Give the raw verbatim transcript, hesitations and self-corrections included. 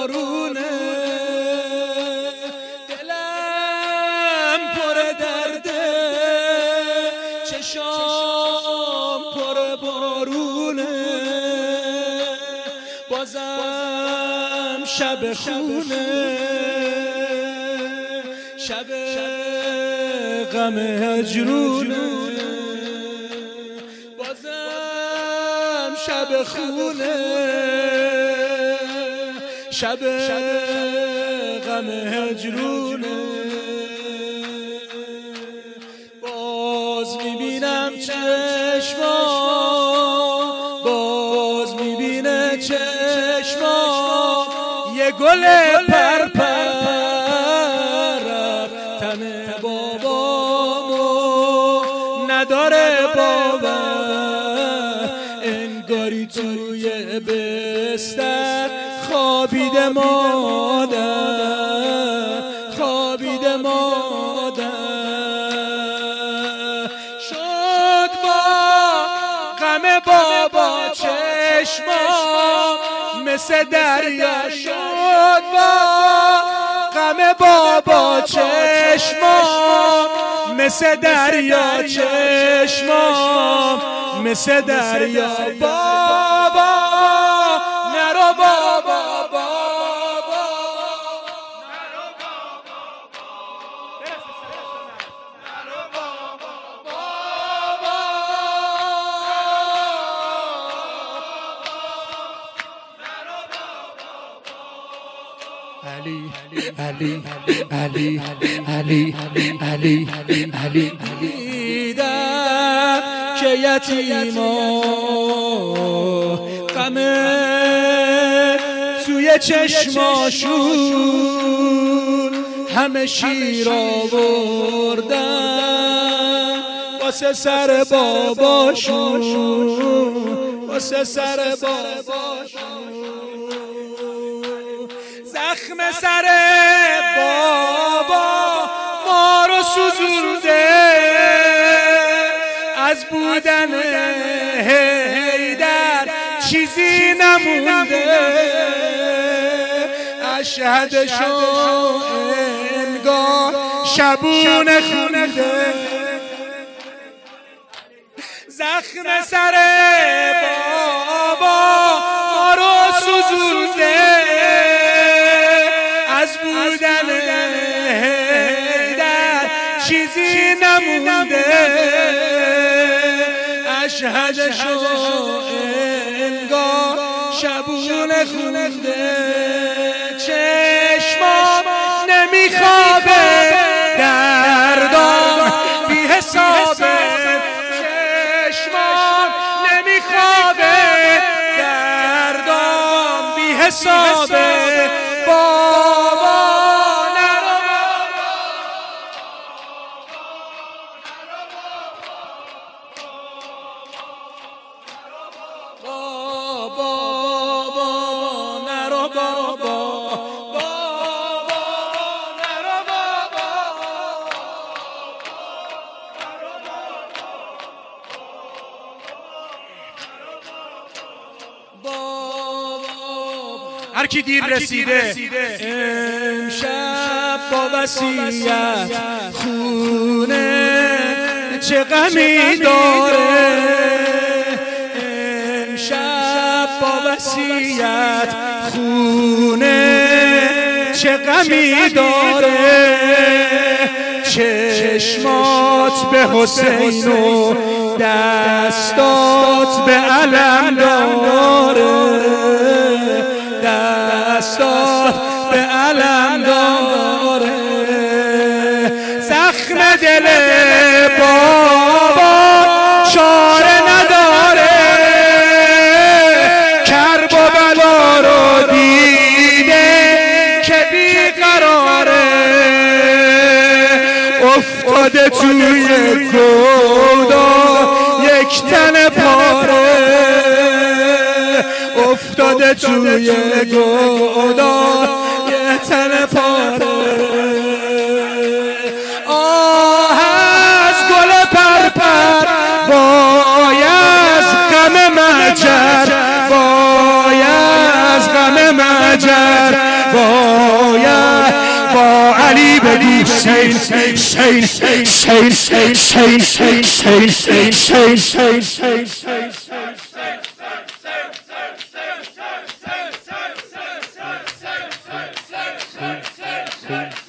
بارونه، دلم پر درده، چشام پر بارونه، بازم شب خونه، شب غم هجرونه، بازم شب خونه، شب غم هجرونه. باز میبینم چشما، باز میبینه چشما، یه گل پرپر رفتن بابامو نداره باور، انگاری توی بستر خوابیده مادر، خوابیده مادر. شد با غم بابا چشما مثل دریا، شد با غم بابا چشما مثل دریا، چشما مثل دریا. بابا نرو بابا، بابا نرو بابا، نرو بابا، بابا نرو بابا. علی علی علی علی علی علی دیدم که یتیما غم توی چشماشون همه شیر آوردن واسه سر باباشون، واسه سر باباشون. زخم سر بابا ما رو سوزونده، از بودن حیدر چیزی نمونده، اشهدشو انگار شبونه خونده. زخم سر بابا ما رو سوزونده، از بودن حیدر چیزی نمونده، اشهدشو انگار شبونه خونده. چشمام نمیخوابه دردام بی حسابه، چشمام نمیخوابه دردام بی حسابه. بابا نرو بابا، بابا نرو بابا، بابا نرو بابا. هر کی دیر رسیده امشب با وصیت خونه چه غمی داره، امشب با وصیت خونه چه غمی داره. چشمات به حسین و دستات به علم داره، دستات به علم داره. زخم دل بابا چاره نداره، کرب و بلا رو دیده که بیقراره، افتاده توی گودال یک تن پاره، افتاده توی گودال یک تن پاره. آه از گل پرپر وای از غم مجر، وای از غم مجر، باید با علی بگو سین سین سین سین سین سین سین سین سین سین سین سین سین